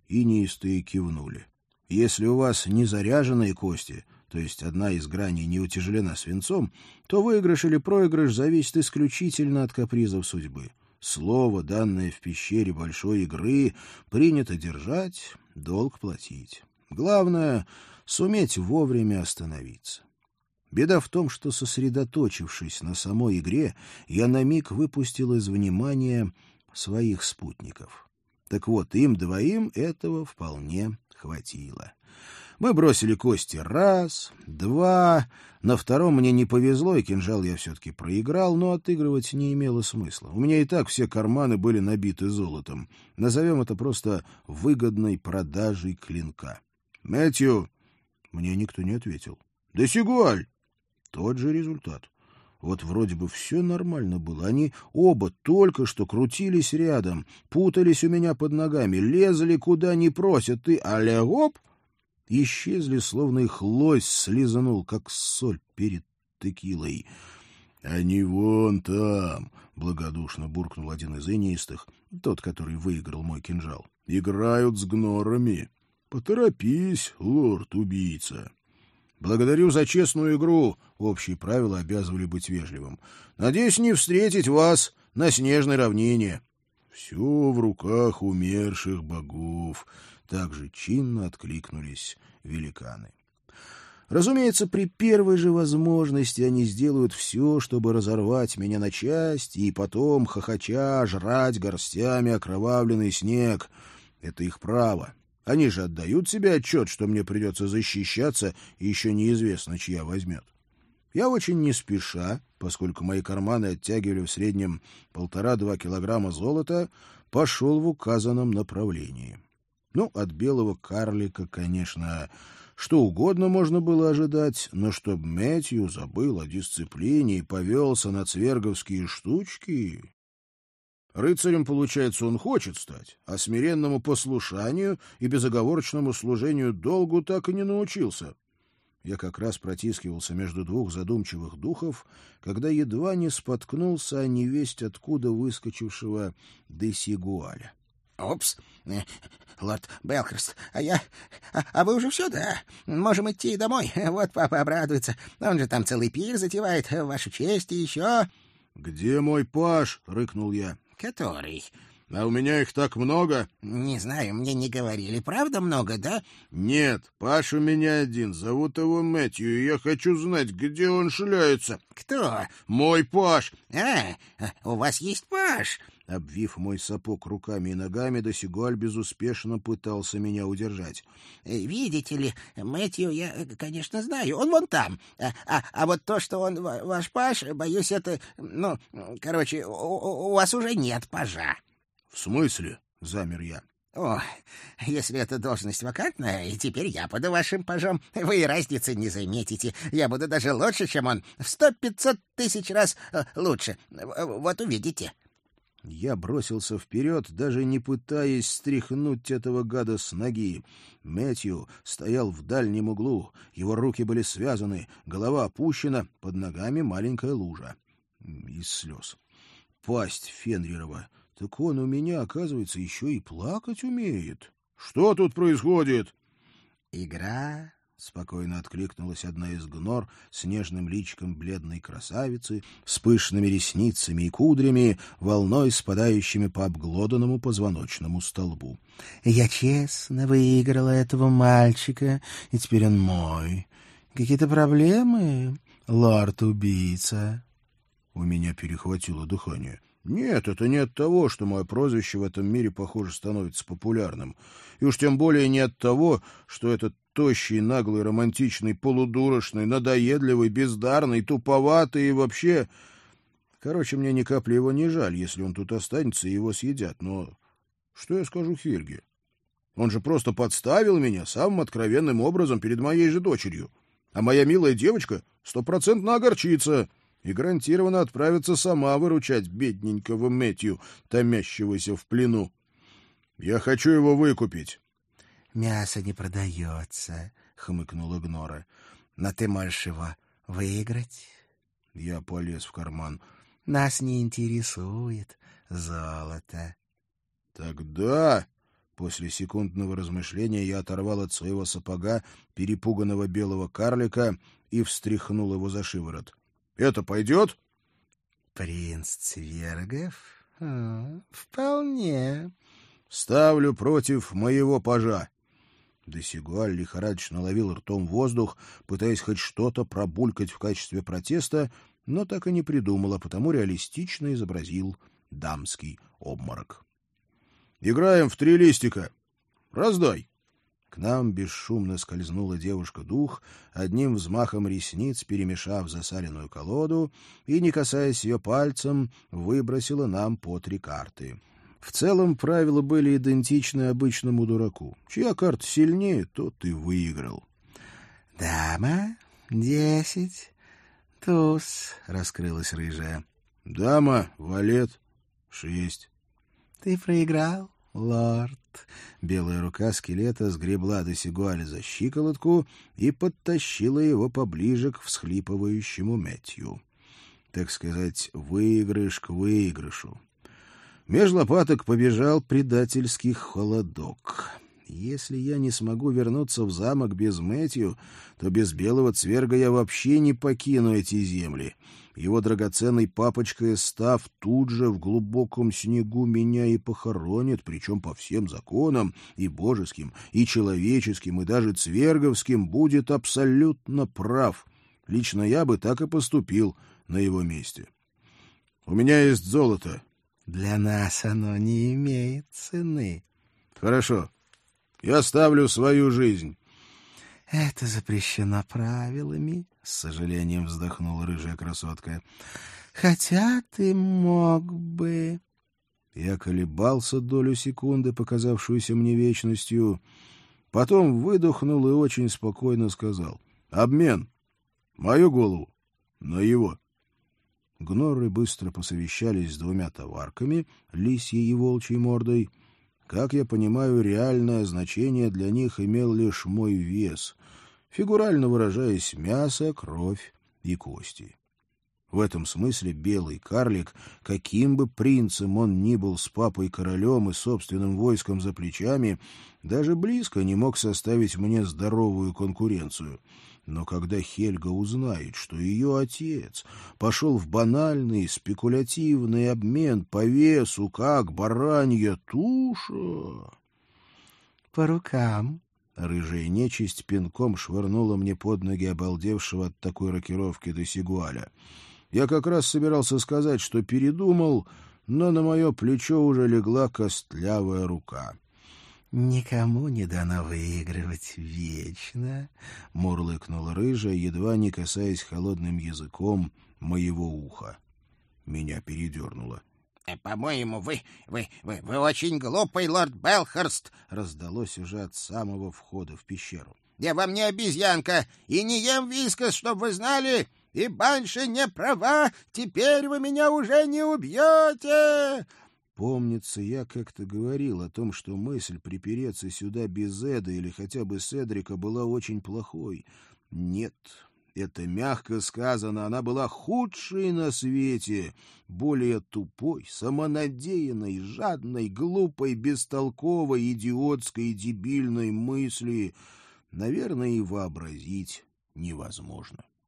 инеистые кивнули. Если у вас не заряженные кости, то есть одна из граней не утяжелена свинцом, то выигрыш или проигрыш зависит исключительно от капризов судьбы. Слово, данное в пещере большой игры, принято держать, долг платить. Главное — суметь вовремя остановиться. Беда в том, что, сосредоточившись на самой игре, я на миг выпустил из внимания своих спутников. Так вот, им двоим этого вполне хватило. Мы бросили кости раз, два. На втором мне не повезло, и кинжал я все-таки проиграл, но отыгрывать не имело смысла. У меня и так все карманы были набиты золотом. Назовем это просто выгодной продажей клинка. «Мэтью!» Мне никто не ответил. «Десигуаль!» Тот же результат. Вот вроде бы все нормально было. Они оба только что крутились рядом, путались у меня под ногами, лезли куда не просят, и аля-гоп! Исчезли, словно их лось слизанул, как соль перед текилой. — Они вон там, — благодушно буркнул один из инеистых, тот, который выиграл мой кинжал. — Играют с гнорами. Поторопись, лорд-убийца. — Благодарю за честную игру. Общие правила обязывали быть вежливым. Надеюсь не встретить вас на снежной равнине. — Все в руках умерших богов. Также чинно откликнулись великаны. Разумеется, при первой же возможности они сделают все, чтобы разорвать меня на части и потом, хохоча, жрать горстями окровавленный снег. Это их право. Они же отдают себе отчет, что мне придется защищаться, и еще неизвестно, чья возьмет. Я очень не спеша, поскольку мои карманы оттягивали в среднем 1,5-2 килограмма золота, пошел в указанном направлении. Ну, от белого карлика, конечно, что угодно можно было ожидать, но чтоб Мэтью забыл о дисциплине и повелся на цверговские штучки... Рыцарем, получается, он хочет стать, а смиренному послушанию и безоговорочному служению долгу так и не научился. Я как раз протискивался между двух задумчивых духов, когда едва не споткнулся о невесть откуда выскочившего Десигуаля. «Упс, лорд Белхерст, а вы уже все, да? Можем идти домой, вот папа обрадуется. Он же там целый пир затевает, в вашу честь и еще...» «Где мой паж?» — рыкнул я. «Который?» «А у меня их так много». «Не знаю, мне не говорили. Правда много, да?» «Нет, паж у меня один. Зовут его Мэтью, и я хочу знать, где он шляется». «Кто?» «Мой паж». У вас есть паж?» Обвив мой сапог руками и ногами, Десигуаль безуспешно пытался меня удержать. «Видите ли, Мэтью я, конечно, знаю. Он вон там. А вот то, что он ваш паж, боюсь, это... Ну, короче, у вас уже нет пажа». «В смысле?» — замер я. «О, если эта должность вакантная, и теперь я буду вашим пажом, вы и разницы не заметите. Я буду даже лучше, чем он. В 100-500 тысяч раз лучше. Вот увидите». Я бросился вперед, даже не пытаясь стряхнуть этого гада с ноги. Мэтью стоял в дальнем углу, его руки были связаны, голова опущена, под ногами маленькая лужа. Из слез. Пасть Фенрирова. Так он у меня, оказывается, еще и плакать умеет. Что тут происходит? «Игра», — спокойно откликнулась одна из гнор с нежным личиком бледной красавицы, с пышными ресницами и кудрями, волной спадающими по обглоданному позвоночному столбу. «Я честно выиграла этого мальчика, и теперь он мой. Какие-то проблемы, лорд-убийца?» У меня перехватило дыхание. Нет, это не от того, что мое прозвище в этом мире, похоже, становится популярным. И уж тем более не от того, что этот тощий, наглый, романтичный, полудурочный, надоедливый, бездарный, туповатый и вообще... Короче, мне ни капли его не жаль, если он тут останется и его съедят. Но что я скажу Хельге? Он же просто подставил меня самым откровенным образом перед моей же дочерью. А моя милая девочка 100% огорчится и гарантированно отправится сама выручать бедненького Мэтью, томящегося в плену. Я хочу его выкупить. — Мясо не продается, — хмыкнула Гнора. — Но ты можешь его выиграть. Я полез в карман. — Нас не интересует золото. — Тогда После секундного размышления я оторвал от своего сапога перепуганного белого карлика и встряхнул его за шиворот. — Это пойдет? — Принц Цвергов? Вполне. — Ставлю против моего пажа. Десигуаль лихорадочно ловил ртом воздух, пытаясь хоть что-то пробулькать в качестве протеста, но так и не придумал, а потому реалистично изобразил дамский обморок. — Играем в 3 листика. Раздай. К нам бесшумно скользнула девушка-дух, одним взмахом ресниц перемешав засаленную колоду и, не касаясь ее пальцем, выбросила нам по 3 карты. В целом правила были идентичны обычному дураку. Чья карта сильнее, тот и выиграл. — Дама, 10, туз, — раскрылась рыжая. — Дама, валет, 6. — Ты проиграл, лорд. Белая рука скелета сгребла Десигуаля за щиколотку и подтащила его поближе к всхлипывающему Мэтью. Так сказать, выигрыш к выигрышу. Меж лопаток побежал предательский холодок. Если я не смогу вернуться в замок без Мэтью, то без белого цверга я вообще не покину эти земли. Его драгоценный папочка Эстав тут же в глубоком снегу меня и похоронит, причем по всем законам, и божеским, и человеческим, и даже цверговским, будет абсолютно прав. Лично я бы так и поступил на его месте. У меня есть золото. Для нас оно не имеет цены. Хорошо. Я ставлю свою жизнь. Это запрещено правилами, — с сожалением вздохнула рыжая красотка. Хотя ты мог бы... Я колебался долю секунды, показавшуюся мне вечностью. Потом выдохнул и очень спокойно сказал. Обмен. Мою голову на его. Гнорры быстро посовещались с 2 товарками, лисьей и волчьей мордой. Как я понимаю, реальное значение для них имел лишь мой вес, фигурально выражаясь, мясо, кровь и кости. В этом смысле белый карлик, каким бы принцем он ни был с папой-королем и собственным войском за плечами, даже близко не мог составить мне здоровую конкуренцию. Но когда Хельга узнает, что ее отец пошел в банальный спекулятивный обмен по весу, как баранья туша... По рукам. Рыжая нечисть пинком швырнула мне под ноги обалдевшего от такой рокировки Десигуаля. Я как раз собирался сказать, что передумал, но на мое плечо уже легла костлявая рука. «Никому не дано выигрывать вечно», — мурлыкнула рыжая, едва не касаясь холодным языком моего уха. Меня передернуло. «По-моему, вы очень глупый, лорд Белхерст», — раздалось уже от самого входа в пещеру. «Я вам не обезьянка и не ем вискас, чтоб вы знали, и банши не права, теперь вы меня уже не убьете!» Помнится, я как-то говорил о том, что мысль припереться сюда без Эда или хотя бы Седрика была очень плохой. Нет, это мягко сказано, она была худшей на свете, более тупой, самонадеянной, жадной, глупой, бестолковой, идиотской, дебильной мысли, наверное, и вообразить невозможно.